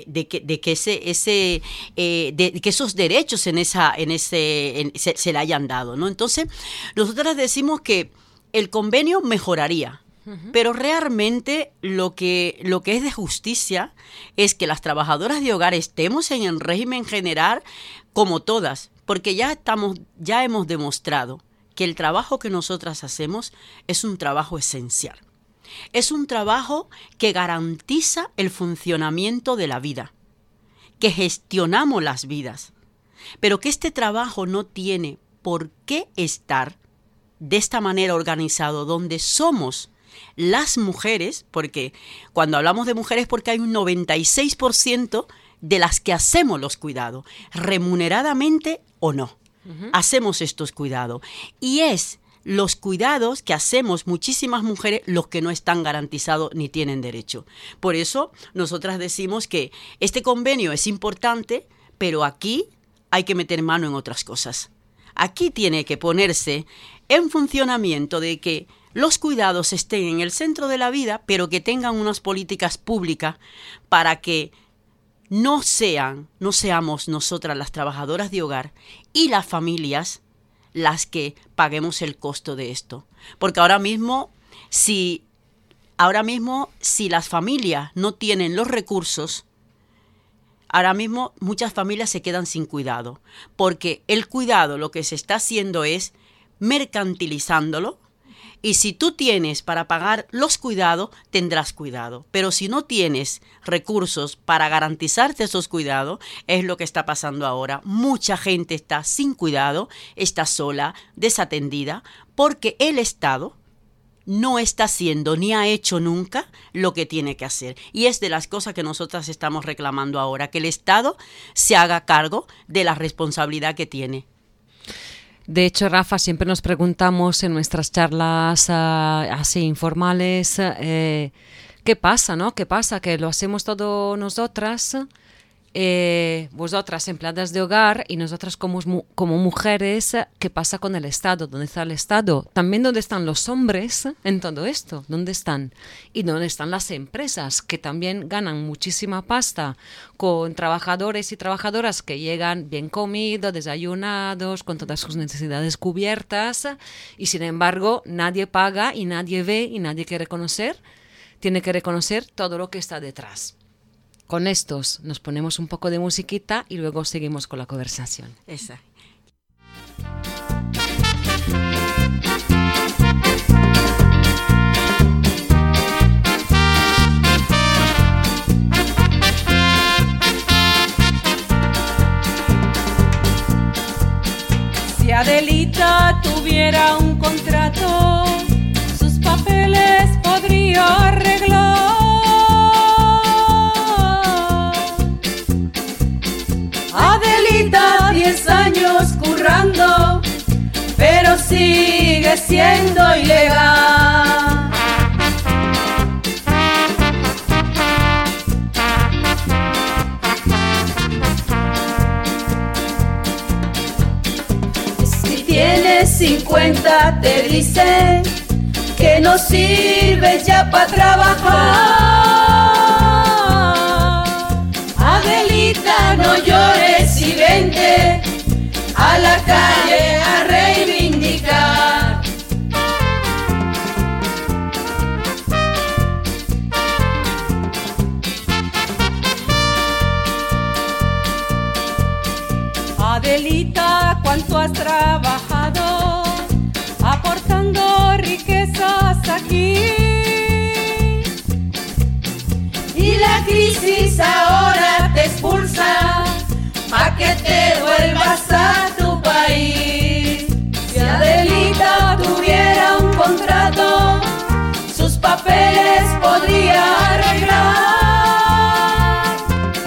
esos derechos se le hayan dado, ¿no? Entonces, nosotras decimos que el convenio mejoraría. Pero realmente lo que es de justicia es que las trabajadoras de hogar estemos en el régimen general como todas, porque ya hemos demostrado que el trabajo que nosotras hacemos es un trabajo esencial. Es un trabajo que garantiza el funcionamiento de la vida, que gestionamos las vidas, pero que este trabajo no tiene por qué estar de esta manera organizado, donde somos las mujeres, porque cuando hablamos de mujeres porque hay un 96% de las que hacemos los cuidados, remuneradamente o no, hacemos estos cuidados. Y es los cuidados que hacemos muchísimas mujeres los que no están garantizados ni tienen derecho. Por eso nosotras decimos que este convenio es importante, pero aquí hay que meter mano en otras cosas. Aquí tiene que ponerse en funcionamiento de que los cuidados estén en el centro de la vida, pero que tengan unas políticas públicas para que no seamos nosotras las trabajadoras de hogar y las familias las que paguemos el costo de esto. Porque ahora mismo, si las familias no tienen los recursos, ahora mismo muchas familias se quedan sin cuidado, porque el cuidado lo que se está haciendo es mercantilizándolo, y si tú tienes para pagar los cuidados, tendrás cuidado. Pero si no tienes recursos para garantizarte esos cuidados, es lo que está pasando ahora. Mucha gente está sin cuidado, está sola, desatendida, porque el Estado no está haciendo ni ha hecho nunca lo que tiene que hacer. Y es de las cosas que nosotras estamos reclamando ahora, que el Estado se haga cargo de la responsabilidad que tiene. De hecho, Rafa, siempre nos preguntamos en nuestras charlas así informales, ¿qué pasa, no? ¿Qué pasa? Que lo hacemos todo nosotras, vosotras empleadas de hogar y nosotras como mujeres. ¿Qué pasa con el Estado? ¿Dónde está el Estado? También, ¿dónde están los hombres en todo esto? ¿Dónde están? Y ¿dónde están las empresas que también ganan muchísima pasta con trabajadores y trabajadoras que llegan bien comidos, desayunados, con todas sus necesidades cubiertas, y sin embargo nadie paga y nadie ve y nadie quiere reconocer? Tiene que reconocer todo lo que está detrás. Con estos nos ponemos un poco de musiquita y luego seguimos con la conversación. Esa. Si Adelita tuviera un contrato, sus papeles podría arreglar. Adelita, 10 años currando, pero sigue siendo ilegal. Si tienes 50 te dice que no sirves ya para trabajar. Adelita, no llores y vente a la calle a reivindicar. Adelita, ¿cuánto has trabajado aportando riquezas aquí? Y la crisis ahora te expulsa pa' que te vuelvas a tu país. Si Adelita tuviera un contrato, sus papeles podría arreglar.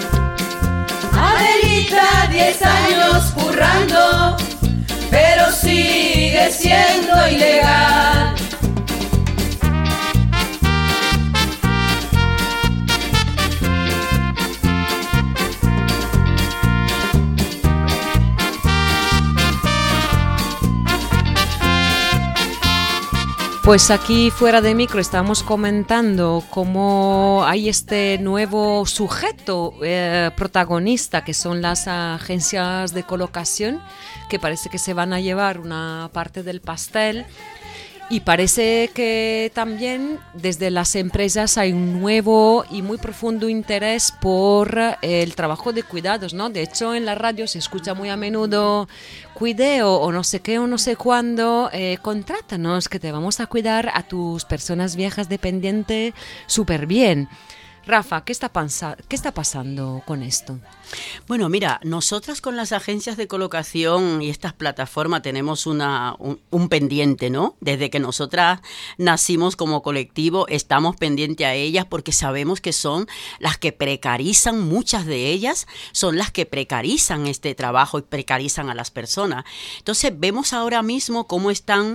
Adelita, 10 años currando, pero sigue siendo ilegal. Pues aquí fuera de micro estamos comentando cómo hay este nuevo sujeto protagonista, que son las agencias de colocación, que parece que se van a llevar una parte del pastel. Y parece que también desde las empresas hay un nuevo y muy profundo interés por el trabajo de cuidados, ¿no? De hecho, en la radio se escucha muy a menudo: cuideo o no sé qué o no sé cuándo, contrátanos que te vamos a cuidar a tus personas viejas dependientes súper bien. Rafa, ¿qué está pasando con esto? Bueno, mira, nosotras con las agencias de colocación y estas plataformas tenemos un pendiente, ¿no? Desde que nosotras nacimos como colectivo estamos pendientes a ellas, porque sabemos que son las que precarizan, muchas de ellas son las que precarizan este trabajo y precarizan a las personas. Entonces vemos ahora mismo cómo están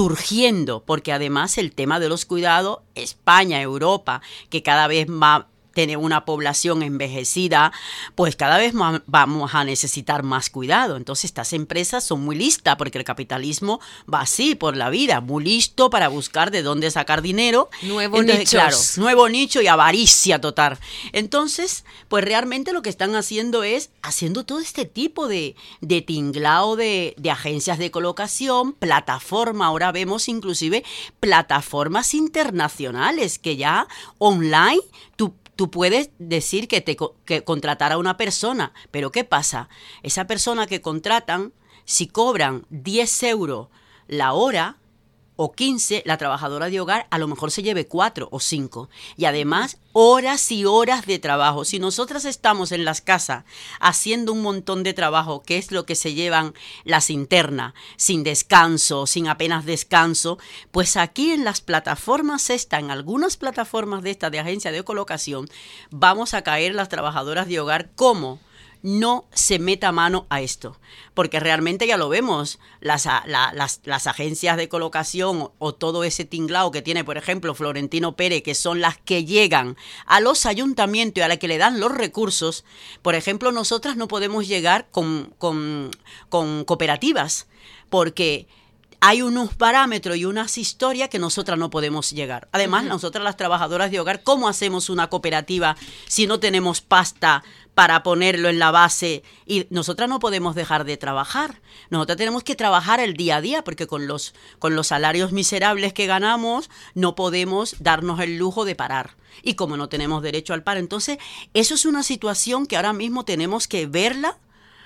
surgiendo, porque además el tema de los cuidados, España, Europa, que cada vez más tener una población envejecida, pues cada vez más vamos a necesitar más cuidado. Entonces estas empresas son muy listas, porque el capitalismo va así por la vida, muy listo para buscar de dónde sacar dinero. Nuevos nichos. Claro, nuevo nicho y avaricia total. Entonces, pues realmente lo que están haciendo es haciendo todo este tipo de tinglao de agencias de colocación, plataforma. Ahora vemos inclusive plataformas internacionales que ya online tú puedes decir que contratar a una persona, pero ¿qué pasa? Esa persona que contratan, si cobran 10 euros la hora o 15, la trabajadora de hogar a lo mejor se lleve 4 o 5. Y además, horas y horas de trabajo. Si nosotras estamos en las casas haciendo un montón de trabajo, que es lo que se llevan las internas, sin descanso, sin apenas descanso, pues aquí en las plataformas en algunas plataformas de estas de agencia de colocación, vamos a caer las trabajadoras de hogar como no se meta mano a esto, porque realmente ya lo vemos, las agencias de colocación o todo ese tinglao que tiene, por ejemplo, Florentino Pérez, que son las que llegan a los ayuntamientos y a las que le dan los recursos. Por ejemplo, nosotras no podemos llegar con cooperativas, porque hay unos parámetros y unas historias que nosotras no podemos llegar. Además, nosotras las trabajadoras de hogar, ¿cómo hacemos una cooperativa si no tenemos pasta para ponerlo en la base? Y nosotras no podemos dejar de trabajar. Nosotras tenemos que trabajar el día a día, porque con los salarios miserables que ganamos no podemos darnos el lujo de parar. Y como no tenemos derecho al paro, entonces eso es una situación que ahora mismo tenemos que verla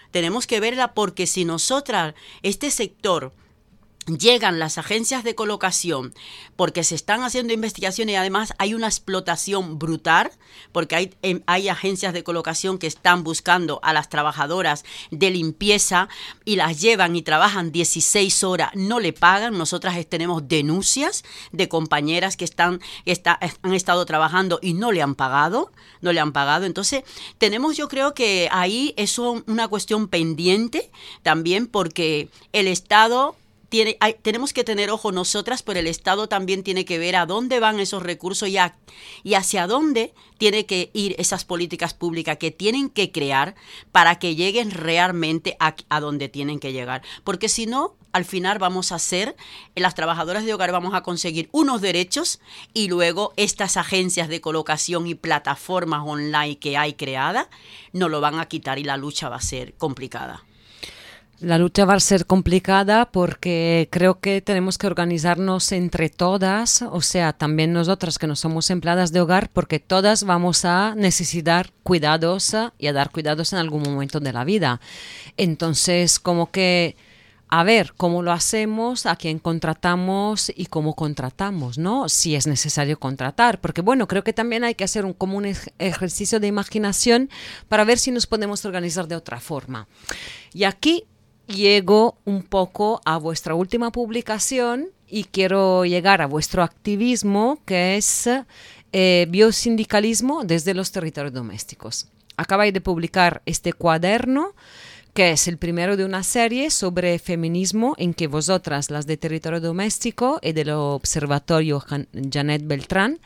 porque si nosotras, este sector, llegan las agencias de colocación porque se están haciendo investigaciones y además hay una explotación brutal, porque hay agencias de colocación que están buscando a las trabajadoras de limpieza y las llevan y trabajan 16 horas, no le pagan. Nosotras tenemos denuncias de compañeras que han estado trabajando y no le han pagado. Entonces yo creo que ahí es una cuestión pendiente también, porque el Estado tenemos que tener ojo nosotras, pero el Estado también tiene que ver a dónde van esos recursos y hacia dónde tiene que ir esas políticas públicas que tienen que crear para que lleguen realmente a donde tienen que llegar. Porque si no, al final las trabajadoras de hogar vamos a conseguir unos derechos y luego estas agencias de colocación y plataformas online que hay creadas nos lo van a quitar y la lucha va a ser complicada. La lucha va a ser complicada porque creo que tenemos que organizarnos entre todas, o sea, también nosotras que no somos empleadas de hogar, porque todas vamos a necesitar cuidados y a dar cuidados en algún momento de la vida. Entonces, como que a ver cómo lo hacemos, a quién contratamos y cómo contratamos, ¿no? Si es necesario contratar, porque bueno, creo que también hay que hacer como un ejercicio de imaginación para ver si nos podemos organizar de otra forma. Y aquí llego un poco a vuestra última publicación y quiero llegar a vuestro activismo, que es biosindicalismo desde los territorios domésticos. Acabáis de publicar este cuaderno, que es el primero de una serie sobre feminismo en que vosotras, las de territorio doméstico y del observatorio Janet Beltrán,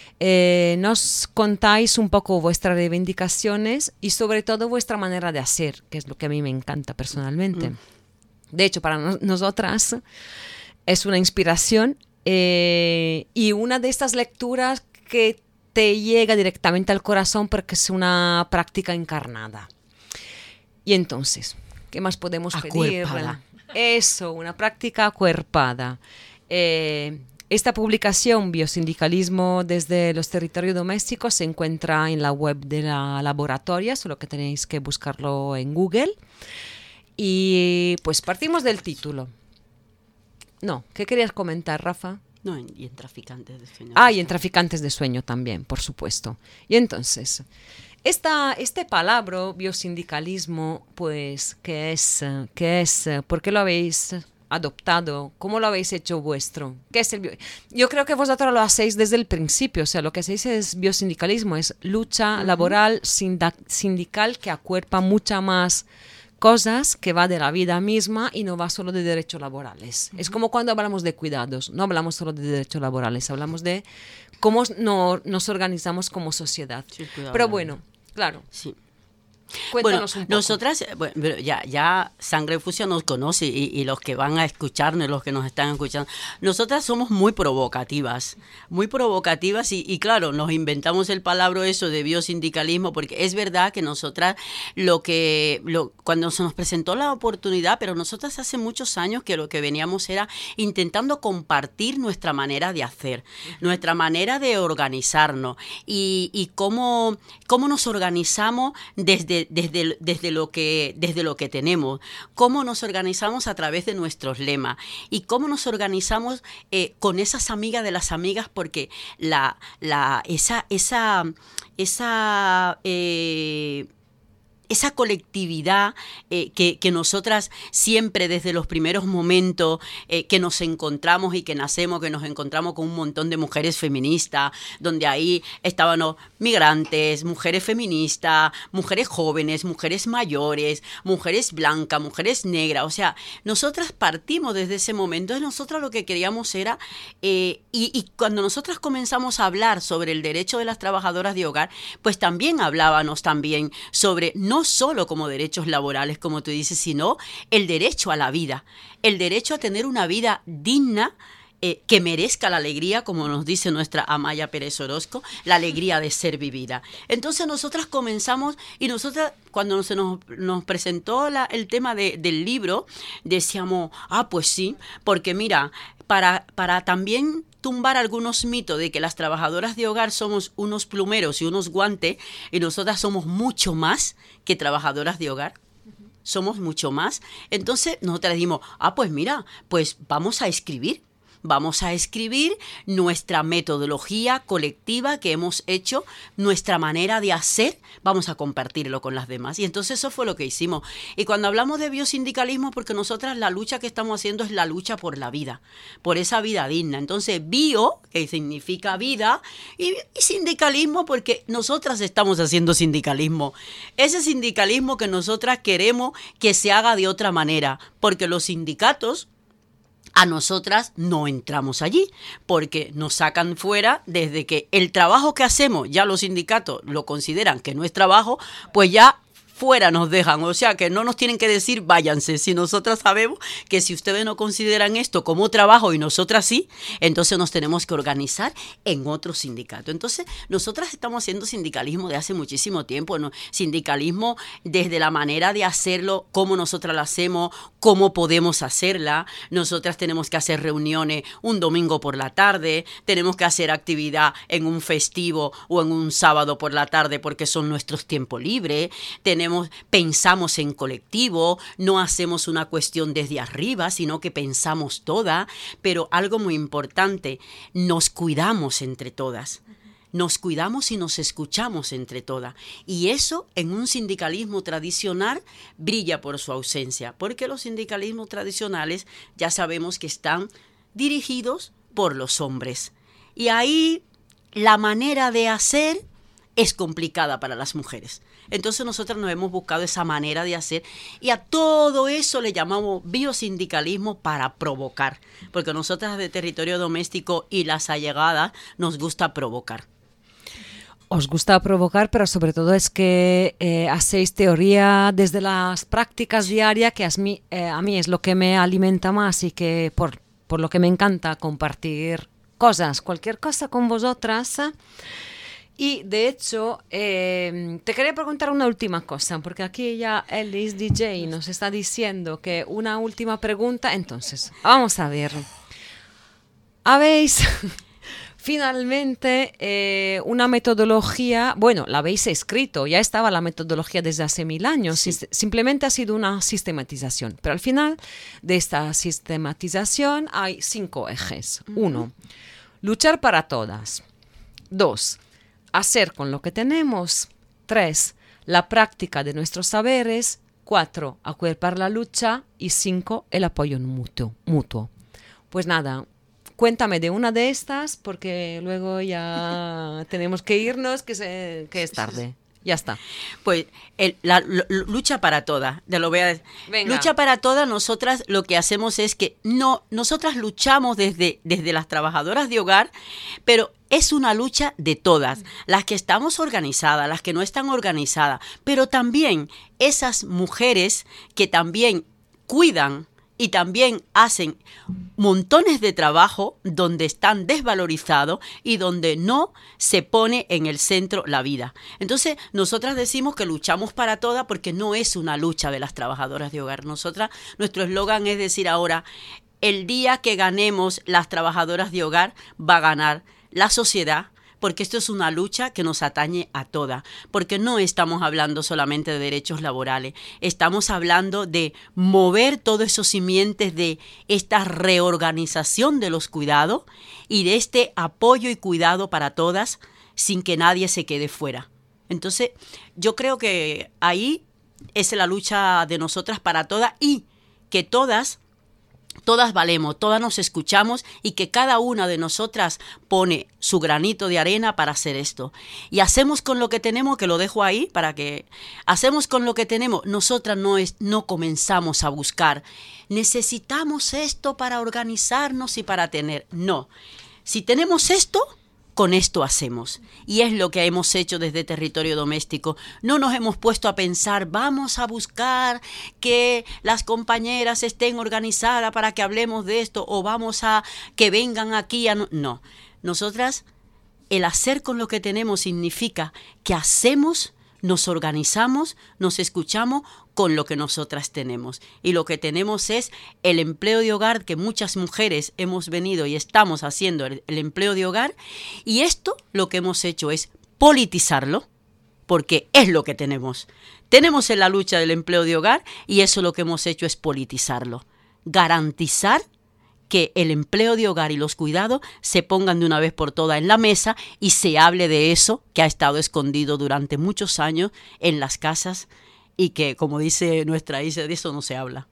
nos contáis un poco vuestras reivindicaciones y sobre todo vuestra manera de hacer, que es lo que a mí me encanta personalmente. De hecho, para nosotras es una inspiración y una de estas lecturas que te llega directamente al corazón porque es una práctica encarnada. Y entonces, ¿qué más podemos pedir? Eso, una práctica acuerpada. Esta publicación, Biosindicalismo desde los territorios domésticos, se encuentra en la web de la laboratoria, solo que tenéis que buscarlo en Google. Y pues partimos del título. No, ¿qué querías comentar, Rafa? No, y en Traficantes de Sueño. Y en Traficantes de Sueño también, por supuesto. Y entonces, este palabra, biosindicalismo, pues, ¿qué es? ¿Por qué lo habéis adoptado? ¿Cómo lo habéis hecho vuestro? ¿Qué es Yo creo que vosotros lo hacéis desde el principio, o sea, lo que hacéis es biosindicalismo, es lucha laboral sindical que acuerpa mucha más cosas que va de la vida misma y no va solo de derechos laborales. Es como cuando hablamos de cuidados, no hablamos solo de derechos laborales, hablamos de cómo nos organizamos como sociedad. Sí, pero bueno, claro. Sí. Cuéntanos bueno, un poco. Nosotras, bueno, ya Sangre Fucsia nos conoce y los que van a escucharnos, los que nos están escuchando, nosotras somos muy provocativas y claro, nos inventamos el palabra eso de biosindicalismo porque es verdad que nosotras cuando se nos presentó la oportunidad, pero nosotras hace muchos años que lo que veníamos era intentando compartir nuestra manera de hacer, nuestra manera de organizarnos y cómo nos organizamos desde lo que tenemos, cómo nos organizamos a través de nuestros lemas y cómo nos organizamos con esas amigas de las amigas, porque esa colectividad que nosotras siempre desde los primeros momentos que nos encontramos y que nacemos, que nos encontramos con un montón de mujeres feministas, donde ahí estaban migrantes, mujeres feministas, mujeres jóvenes, mujeres mayores, mujeres blancas, mujeres negras, o sea, nosotras partimos desde ese momento, y nosotras lo que queríamos era, y cuando nosotras comenzamos a hablar sobre el derecho de las trabajadoras de hogar, pues también hablábamos también sobre no solo como derechos laborales, como tú dices, sino el derecho a la vida, el derecho a tener una vida digna, que merezca la alegría, como nos dice nuestra Amaya Pérez Orozco, la alegría de ser vivida. Entonces nosotras comenzamos, y nosotras cuando se nos presentó el tema del libro, decíamos, pues sí, porque mira, para también tumbar algunos mitos de que las trabajadoras de hogar somos unos plumeros y unos guantes, y nosotras somos mucho más que trabajadoras de hogar. Somos mucho más. Entonces nosotras dijimos, pues mira, pues vamos a escribir nuestra metodología colectiva que hemos hecho, nuestra manera de hacer, vamos a compartirlo con las demás. Y entonces eso fue lo que hicimos. Y cuando hablamos de biosindicalismo, porque nosotras la lucha que estamos haciendo es la lucha por la vida, por esa vida digna. Entonces bio, que significa vida, y sindicalismo, porque nosotras estamos haciendo sindicalismo. Ese sindicalismo que nosotras queremos que se haga de otra manera, porque los sindicatos, a nosotras no entramos allí porque nos sacan fuera desde que el trabajo que hacemos, ya los sindicatos lo consideran que no es trabajo, pues ya fuera nos dejan, o sea que no nos tienen que decir váyanse. Si nosotras sabemos que si ustedes no consideran esto como trabajo y nosotras sí, entonces nos tenemos que organizar en otro sindicato. Entonces nosotras estamos haciendo sindicalismo de hace muchísimo tiempo, ¿no? Sindicalismo desde la manera de hacerlo, cómo nosotras lo hacemos, cómo podemos hacerla. Nosotras tenemos que hacer reuniones un domingo por la tarde, tenemos que hacer actividad en un festivo o en un sábado por la tarde porque son nuestros tiempos libres. Pensamos en colectivo, no hacemos una cuestión desde arriba, sino que pensamos toda, pero algo muy importante, nos cuidamos entre todas. Nos cuidamos y nos escuchamos entre todas. Y eso en un sindicalismo tradicional brilla por su ausencia, porque los sindicalismos tradicionales ya sabemos que están dirigidos por los hombres. Y ahí la manera de hacer es complicada para las mujeres. Entonces nosotros nos hemos buscado esa manera de hacer y a todo eso le llamamos biosindicalismo para provocar, porque nosotras de territorio doméstico y las allegadas nos gusta provocar. Os gusta provocar, pero sobre todo es que hacéis teoría desde las prácticas diarias, que a mí es lo que me alimenta más y que por lo que me encanta compartir cosas, cualquier cosa con vosotras. Y de hecho, te quería preguntar una última cosa, porque aquí ya Ellis DJ nos está diciendo que una última pregunta. Entonces, vamos a ver. Habéis finalmente una metodología, bueno, la habéis escrito, ya estaba la metodología desde hace 1000 años, sí. Simplemente ha sido una sistematización. Pero al final de esta sistematización hay 5 ejes. 1, luchar para todas. 2, hacer con lo que tenemos. 3, la práctica de nuestros saberes. 4, acuerpar la lucha. Y 5, el apoyo mutuo. Pues nada, cuéntame de una de estas, porque luego ya tenemos que irnos, que es tarde. Ya está. Pues la lucha para todas, te lo voy a decir. Venga. Lucha para todas, nosotras lo que hacemos es que nosotras luchamos desde las trabajadoras de hogar, pero es una lucha de todas, las que estamos organizadas, las que no están organizadas, pero también esas mujeres que también cuidan y también hacen montones de trabajo donde están desvalorizados y donde no se pone en el centro la vida. Entonces, nosotras decimos que luchamos para todas porque no es una lucha de las trabajadoras de hogar. Nosotras, nuestro eslogan es decir ahora, el día que ganemos las trabajadoras de hogar va a ganar la sociedad, porque esto es una lucha que nos atañe a todas, porque no estamos hablando solamente de derechos laborales, estamos hablando de mover todos esos simientes de esta reorganización de los cuidados y de este apoyo y cuidado para todas sin que nadie se quede fuera. Entonces, yo creo que ahí es la lucha de nosotras para todas y que todas valemos, todas nos escuchamos y que cada una de nosotras pone su granito de arena para hacer esto. Y hacemos con lo que tenemos, que lo dejo ahí para que hacemos con lo que tenemos. Nosotras no comenzamos a buscar, necesitamos esto para organizarnos y para tener. No, si tenemos esto, con esto hacemos. Y es lo que hemos hecho desde Territorio Doméstico. No nos hemos puesto a pensar, vamos a buscar que las compañeras estén organizadas para que hablemos de esto o vamos a que vengan aquí. No, nosotras, el hacer con lo que tenemos significa que hacemos, nos organizamos, nos escuchamos con lo que nosotras tenemos. Y lo que tenemos es el empleo de hogar, que muchas mujeres hemos venido y estamos haciendo el empleo de hogar. Y esto lo que hemos hecho es politizarlo, porque es lo que tenemos. Tenemos en la lucha del empleo de hogar y eso lo que hemos hecho es politizarlo. Garantizar que el empleo de hogar y los cuidados se pongan de una vez por todas en la mesa y se hable de eso que ha estado escondido durante muchos años en las casas y que, como dice nuestra Isa, de eso no se habla.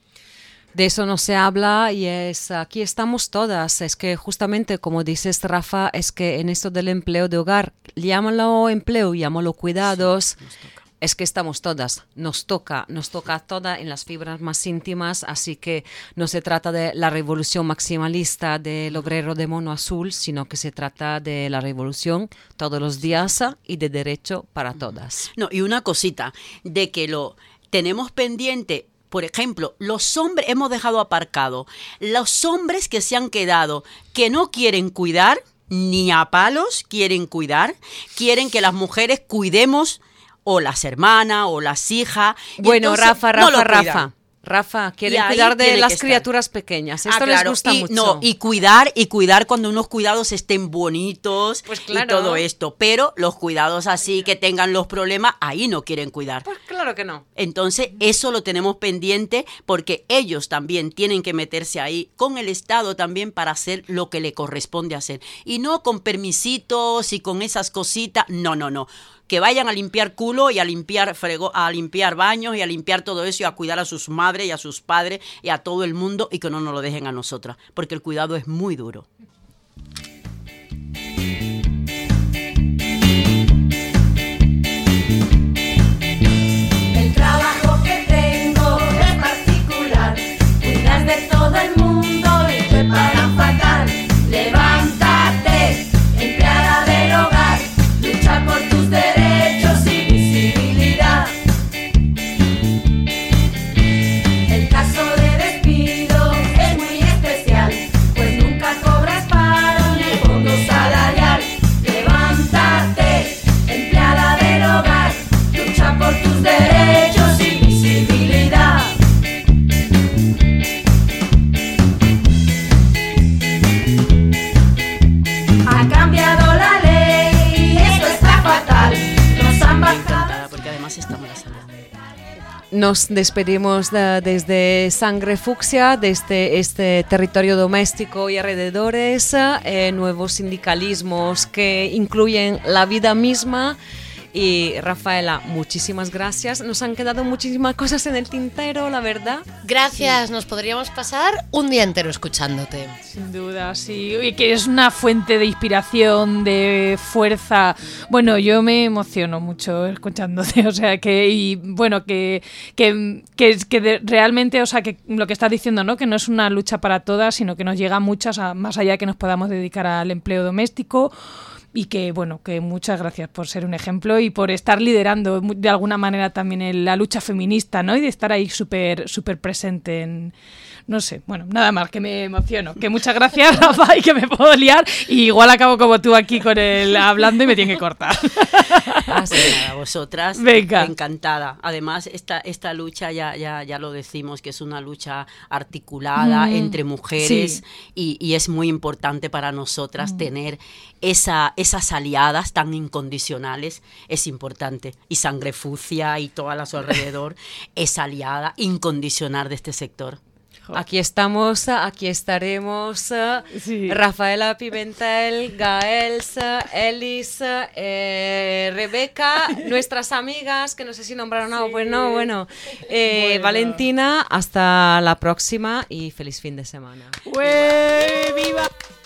De eso no se habla y aquí estamos todas. Es que justamente, como dices, Rafa, es que en esto del empleo de hogar, llámalo empleo, llámalo cuidados. Sí, es que estamos todas, nos toca toda en las fibras más íntimas, así que no se trata de la revolución maximalista del obrero de mono azul, sino que se trata de la revolución todos los días y de derecho para todas. No, y una cosita, de que lo tenemos pendiente. Por ejemplo, los hombres, hemos dejado aparcado, los hombres que se han quedado, que no quieren cuidar, ni a palos quieren cuidar, quieren que las mujeres cuidemos o las hermanas o las hijas. Bueno, Rafa, Rafa, quieren cuidar de las criaturas pequeñas. Esto les gusta mucho. No, y cuidar cuando unos cuidados estén bonitos, pues claro, y todo esto. Pero los cuidados así que tengan los problemas, ahí no quieren cuidar. Pues claro que no. Entonces, eso lo tenemos pendiente porque ellos también tienen que meterse ahí con el Estado también para hacer lo que le corresponde hacer. Y no con permisitos y con esas cositas. No. Que vayan a limpiar culo y a limpiar baños y a limpiar todo eso y a cuidar a sus madres y a sus padres y a todo el mundo y que no nos lo dejen a nosotras, porque el cuidado es muy duro. El trabajo que tengo es particular, cuidas de todo el mundo y te pagan fatal. Levántate, empleada del hogar, lucha por tus derechos y visibilidad. El caso de despido es muy especial, pues nunca cobras paro ni fondo salarial. Levántate, empleada del hogar, lucha por tus derechos y visibilidad. Ha cambiado la ley y esto está fatal. Nos han bajado. Porque además estamos la salud. Nos despedimos desde Sangre Fucsia, desde este territorio doméstico y alrededores, nuevos sindicalismos que incluyen la vida misma Y Rafaela, muchísimas gracias. Nos han quedado muchísimas cosas en el tintero, la verdad. Gracias, nos podríamos pasar un día entero escuchándote. Sin duda, sí. Y que es una fuente de inspiración, de fuerza. Bueno, yo me emociono mucho escuchándote. O sea, realmente, o sea, que lo que estás diciendo, ¿no? Que no es una lucha para todas, sino que nos llega a muchas, más allá que nos podamos dedicar al empleo doméstico. Y que, bueno, que muchas gracias por ser un ejemplo y por estar liderando de alguna manera también la lucha feminista, ¿no? Y de estar ahí súper presente en... No sé, bueno, nada más, que me emociono. Que muchas gracias, Rafa, y que me puedo liar. Y igual acabo como tú aquí con el hablando y me tiene que cortar. Así nada, vosotras, venga. Encantada. Además, esta lucha, ya lo decimos, que es una lucha articulada entre mujeres, sí. y es muy importante para nosotras tener esas aliadas tan incondicionales, es importante. Y Sangre Fucsia y todas las alrededor es aliada incondicional de este sector. Aquí estamos, aquí estaremos. Sí. Rafaela Pimentel, Gaels, Elis, Rebeca, nuestras amigas, que no sé si nombraron algo, pues no, bueno. Valentina, hasta la próxima y feliz fin de semana. ¡Viva!